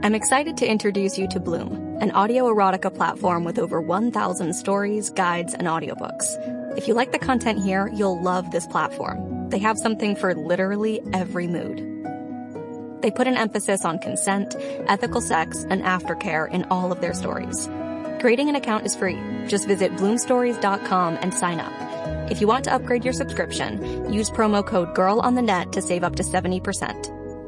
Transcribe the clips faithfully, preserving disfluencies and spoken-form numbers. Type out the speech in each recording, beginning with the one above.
I'm excited to introduce you to Bloom, an audio erotica platform with over one thousand stories, guides, and audiobooks. If you like the content here, you'll love this platform. They have something for literally every mood. They put an emphasis on consent, ethical sex, and aftercare in all of their stories. Creating an account is free. Just visit bloom stories dot com and sign up. If you want to upgrade your subscription, use promo code GIRLONTHENET to save up to seventy percent.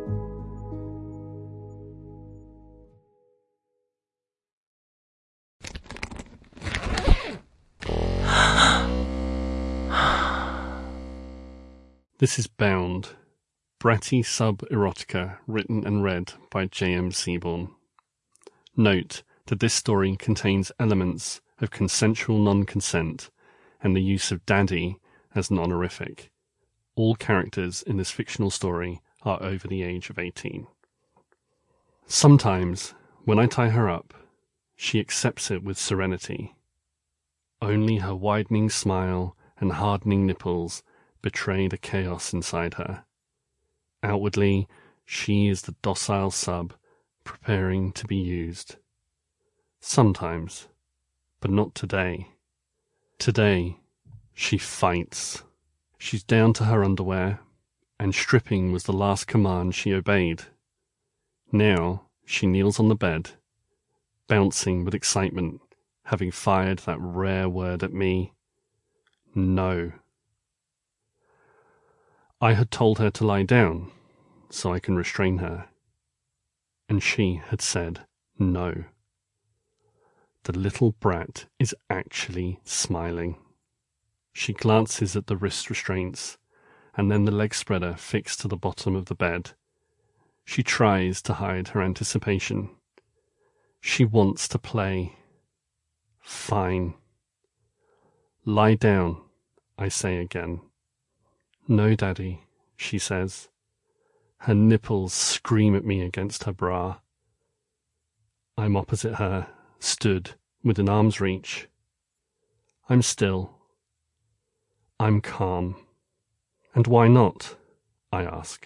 This is Bound, bratty sub-erotica written and read by J M Seaborn. Note that this story contains elements of consensual non-consent and the use of daddy as an honorific. All characters in this fictional story are over the age of eighteen. Sometimes, when I tie her up, she accepts it with serenity. Only her widening smile and hardening nipples betray the chaos inside her. Outwardly, she is the docile sub preparing to be used. Sometimes, but not today. Today, she fights. She's down to her underwear, and stripping was the last command she obeyed. Now, she kneels on the bed, bouncing with excitement, having fired that rare word at me. No. I had told her to lie down, so I can restrain her. And she had said no. The little brat is actually smiling. She glances at the wrist restraints, and then the leg spreader fixed to the bottom of the bed. She tries to hide her anticipation. She wants to play. Fine. Lie down, I say again. No, Daddy, she says. Her nipples scream at me against her bra. I'm opposite her, stood within arm's reach. I'm still. I'm calm. And why not? I ask.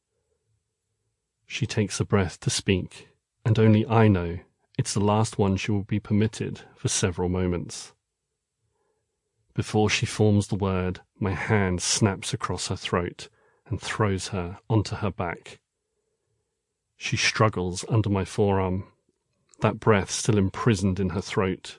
She takes a breath to speak, and only I know it's the last one she will be permitted for several moments. Before she forms the word, my hand snaps across her throat and throws her onto her back. She struggles under my forearm, that breath still imprisoned in her throat.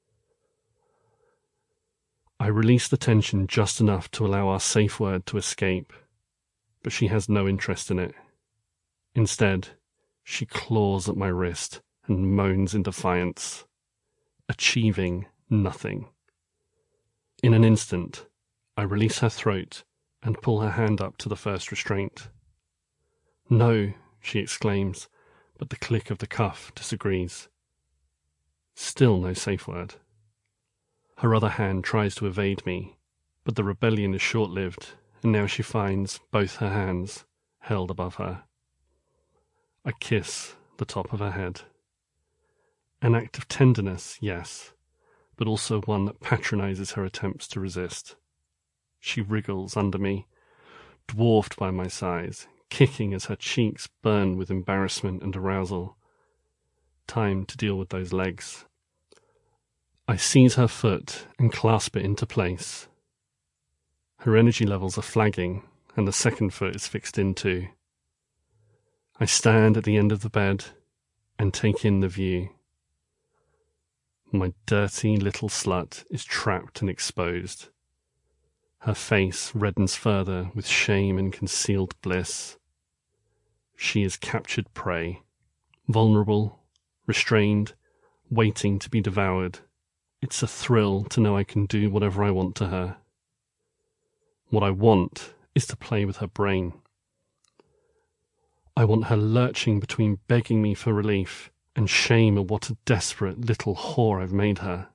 I release the tension just enough to allow our safe word to escape, but she has no interest in it. Instead, she claws at my wrist and moans in defiance, achieving nothing. In an instant, I release her throat and pull her hand up to the first restraint. No, she exclaims, but the click of the cuff disagrees. Still no safe word. Her other hand tries to evade me, but the rebellion is short-lived, and now she finds both her hands held above her. I kiss the top of her head. An act of tenderness, yes, but also one that patronizes her attempts to resist. She wriggles under me, dwarfed by my size, kicking as her cheeks burn with embarrassment and arousal. Time to deal with those legs. I seize her foot and clasp it into place. Her energy levels are flagging, and the second foot is fixed in too. I stand at the end of the bed and take in the view. My dirty little slut is trapped and exposed. Her face reddens further with shame and concealed bliss. She is captured prey, vulnerable, restrained, waiting to be devoured. It's a thrill to know I can do whatever I want to her. What I want is to play with her brain. I want her lurching between begging me for relief and shame at what a desperate little whore I've made her.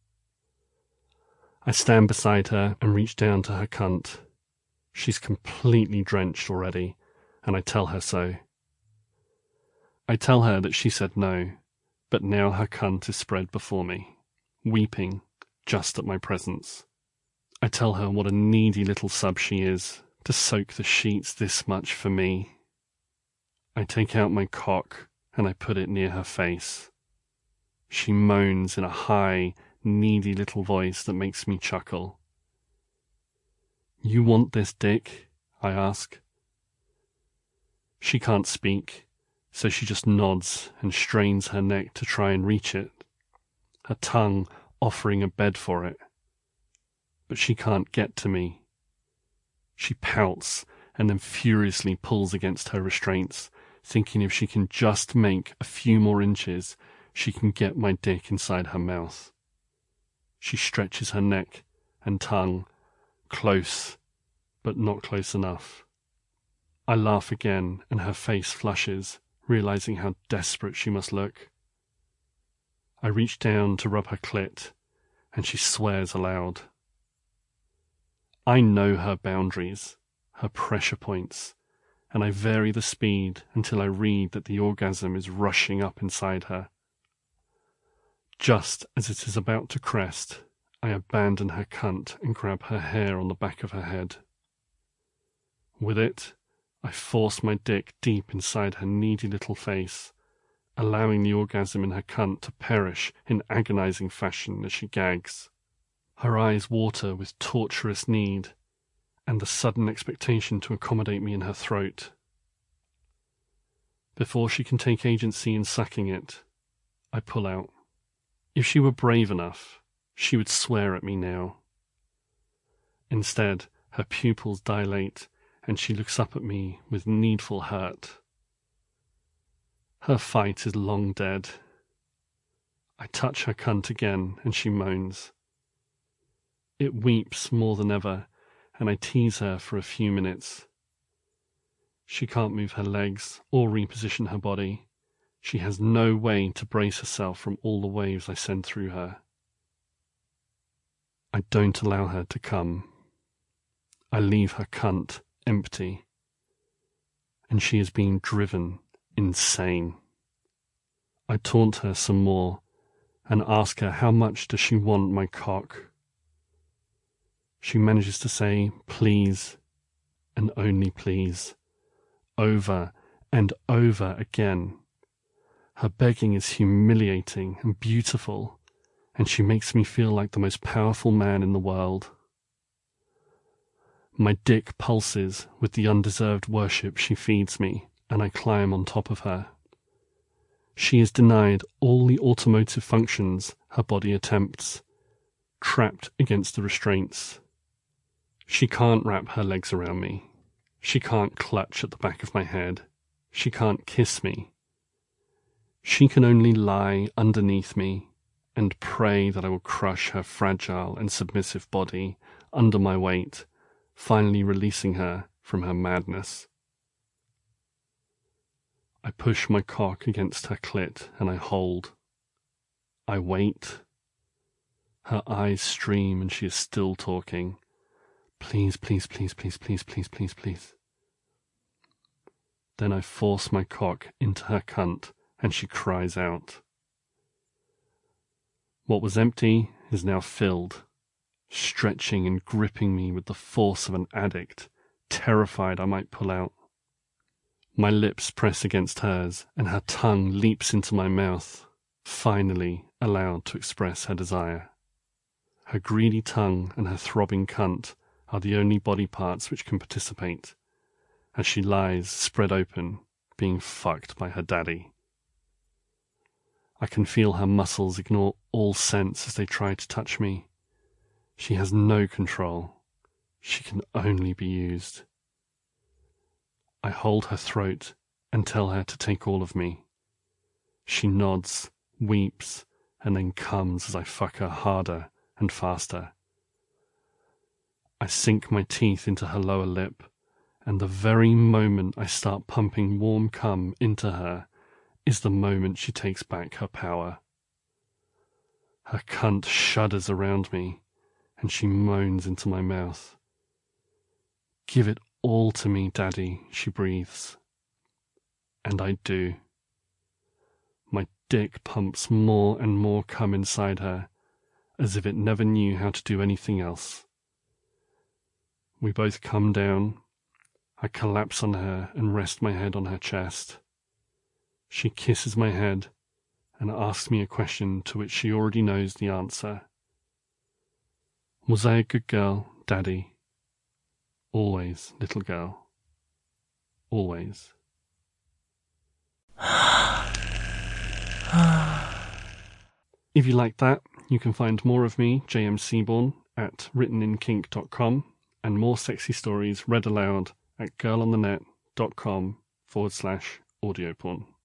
I stand beside her and reach down to her cunt. She's completely drenched already, and I tell her so. I tell her that she said no, but now her cunt is spread before me, weeping just at my presence. I tell her what a needy little sub she is, to soak the sheets this much for me. I take out my cock and I put it near her face. She moans in a high, needy little voice that makes me chuckle. "You want this dick?" I ask. She can't speak, so she just nods and strains her neck to try and reach it, her tongue offering a bed for it. But she can't get to me. She pouts and then furiously pulls against her restraints, thinking if she can just make a few more inches, she can get my dick inside her mouth. She stretches her neck and tongue, close, but not close enough. I laugh again, and her face flushes, realizing how desperate she must look. I reach down to rub her clit, and she swears aloud. I know her boundaries, her pressure points, and I vary the speed until I read that the orgasm is rushing up inside her. Just as it is about to crest, I abandon her cunt and grab her hair on the back of her head. With it, I force my dick deep inside her needy little face, allowing the orgasm in her cunt to perish in agonizing fashion as she gags. Her eyes water with torturous need and the sudden expectation to accommodate me in her throat. Before she can take agency in sucking it, I pull out. If she were brave enough, she would swear at me now. Instead, her pupils dilate, and she looks up at me with needful hurt. Her fight is long dead. I touch her cunt again, and she moans. It weeps more than ever, and I tease her for a few minutes. She can't move her legs or reposition her body. She has no way to brace herself from all the waves I send through her. I don't allow her to come. I leave her cunt empty, and she is being driven insane. I taunt her some more and ask her how much does she want my cock. She manages to say please, and only please, over and over again. Her begging is humiliating and beautiful, and she makes me feel like the most powerful man in the world. My dick pulses with the undeserved worship she feeds me, and I climb on top of her. She is denied all the automotive functions her body attempts, trapped against the restraints. She can't wrap her legs around me. She can't clutch at the back of my head. She can't kiss me. She can only lie underneath me and pray that I will crush her fragile and submissive body under my weight, finally releasing her from her madness. I push my cock against her clit and I hold. I wait. Her eyes stream and she is still talking. Please, please, please, please, please, please, please, please. Then I force my cock into her cunt and she cries out. What was empty is now filled, stretching and gripping me with the force of an addict, terrified I might pull out. My lips press against hers, and her tongue leaps into my mouth, finally allowed to express her desire. Her greedy tongue and her throbbing cunt are the only body parts which can participate, as she lies spread open, being fucked by her daddy. I can feel her muscles ignore all sense as they try to touch me. She has no control. She can only be used. I hold her throat and tell her to take all of me. She nods, weeps, and then comes as I fuck her harder and faster. I sink my teeth into her lower lip, and the very moment I start pumping warm cum into her is the moment she takes back her power. Her cunt shudders around me, and she moans into my mouth. Give it all to me, Daddy, she breathes. And I do. My dick pumps more and more cum inside her, as if it never knew how to do anything else. We both come down. I collapse on her and rest my head on her chest. She kisses my head and asks me a question to which she already knows the answer. Was I a good girl, Daddy? Always, little girl. Always. If you like that, you can find more of me, J M Seaborn, at written in kink dot com and more sexy stories read aloud at girlonthenet.com forward slash audio porn.